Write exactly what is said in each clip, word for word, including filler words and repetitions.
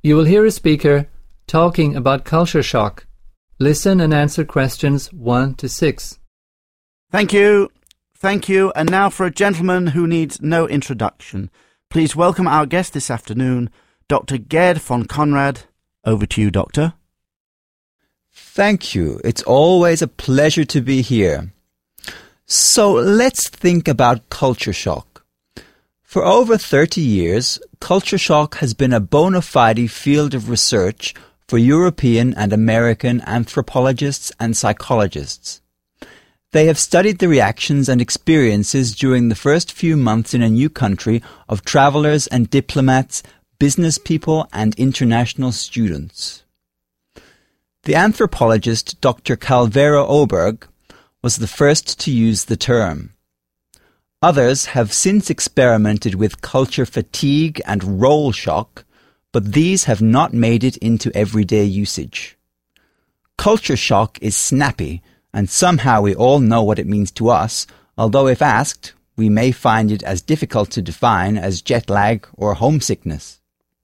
You will hear a speaker talking about culture shock. Listen and answer questions one to six. Thank you. Thank you. And now for a gentleman who needs no introduction. Please welcome our guest this afternoon, Doctor Gerd von Conrad. Over to you, Doctor. Thank you. It's always a pleasure to be here. So let's think about culture shock. For over thirty years, culture shock has been a bona fide field of research for European and American anthropologists and psychologists. They have studied the reactions and experiences during the first few months in a new country of travelers and diplomats, business people and international students. The anthropologist Doctor Calvera Oberg was the first to use the term. Others have since experimented with culture fatigue and role shock, but these have not made it into everyday usage. Culture shock is snappy, and somehow we all know what it means to us, although if asked, we may find it as difficult to define as jet lag or homesickness.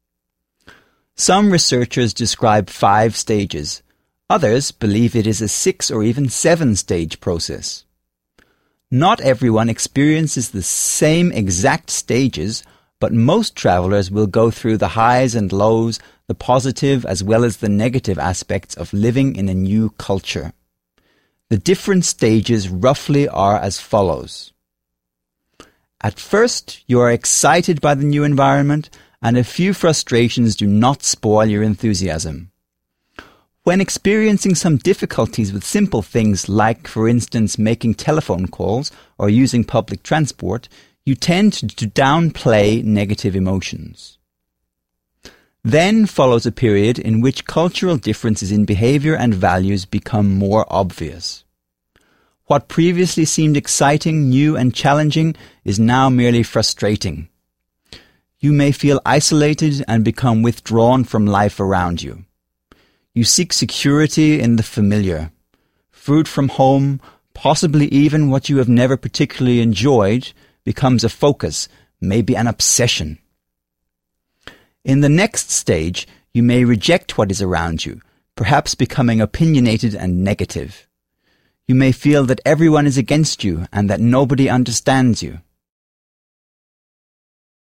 Some researchers describe five stages. Others believe it is a six or even seven stage process. Not everyone experiences the same exact stages, but most travelers will go through the highs and lows, the positive as well as the negative aspects of living in a new culture. The different stages roughly are as follows. At first, you are excited by the new environment, and a few frustrations do not spoil your enthusiasm. When experiencing some difficulties with simple things like, for instance, making telephone calls or using public transport, you tend to downplay negative emotions. Then follows a period in which cultural differences in behavior and values become more obvious. What previously seemed exciting, new and challenging is now merely frustrating. You may feel isolated and become withdrawn from life around you. You seek security in the familiar. Food from home, possibly even what you have never particularly enjoyed, becomes a focus, maybe an obsession. In the next stage, you may reject what is around you, perhaps becoming opinionated and negative. You may feel that everyone is against you and that nobody understands you.